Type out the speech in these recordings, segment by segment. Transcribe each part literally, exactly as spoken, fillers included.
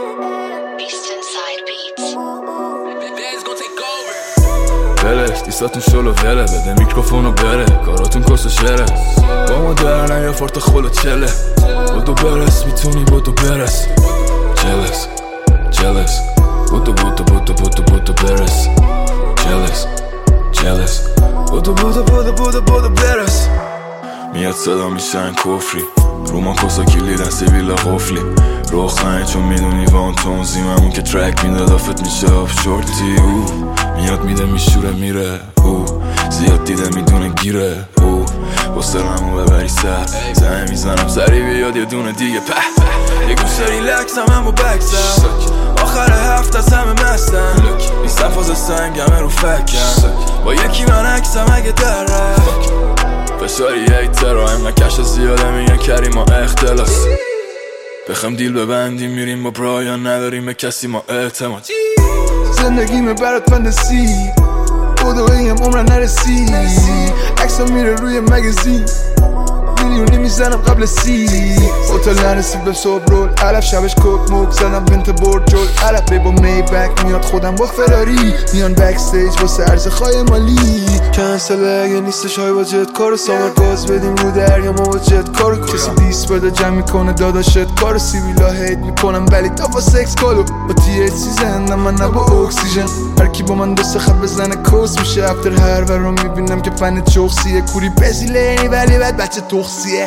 ولش دیساتون شلو وله بده میکروفونو بره کاراتون کس و شره با ما درنه یا فورت خلو چله بودو برس میتونی بودو برس جلس جلس بودو بودو بودو بودو بودو برس جلس جلس بودو بودو بودو بودو بودو برس میاد صدا میشن کفری رومان کسا کلیدن سیبیلا قفلی روخنه چون میدونی وان تونزیم همون که ترک میداد آفت میشه آف شورتی او میاد میده میشوره میره او زیاد دیده میدونه گیره او بستر همون ببری سر زنه میزنم سری بیاد یه دونه دیگه په یه گوشه ریلکس هم هم با بکسم آخر هفت از همه مستم نیستم فاز سنگمه رو فکم با یکی من عکسم اگه در رفت فشاری هیتر و همه کش زیاده میگن کریم ما اختلاس بخم دیل ببندیم میریم با برایان نداریم به کسی ما اعتماد زندگیمه برات فندسی بودو ایم عمرن نرسی عکسا میره روی مگزین میلیونی میزنم قبل سی هتل نرسید به صبح رول علف شبش کوک موک زدم بنت برد جل علف با می بک میاد خودم با فراری میان بک استیج واسه عرض خواهی مالی کنسل اگه نیستش های با جت کارو سامر گاز بدیم رو دریا ما با جت کارو کسی دیس بده جمع میکنه داداشت کارو سیویلا هیت میکنم ولی تا با سکس کالو با تی ایچ سی زندم من نه با اکسیژن هرکی با من دوست خب بزنه کوس میشه افتر هر و رو میبینم که فن چوخسیه کوری بزیلینی ولی بعد بچه تخصیه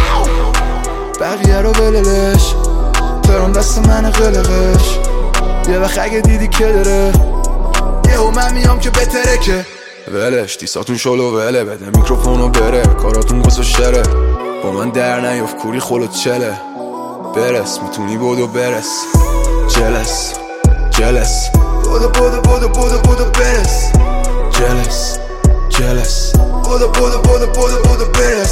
بقیه رو بللش تران دست من قلقش یه وقت اگه دیدی که داره یه او من میام که بهتره که ولش دیساتون شلو وله بده میکروفونو بره کاراتون گس و شره با من در نیاف کوری خلو چله برس میتونی بودو برس جلس جلس بودو بودو بودو بودو بودو برس جلس جلس بودو بودو بودو بودو بودو برس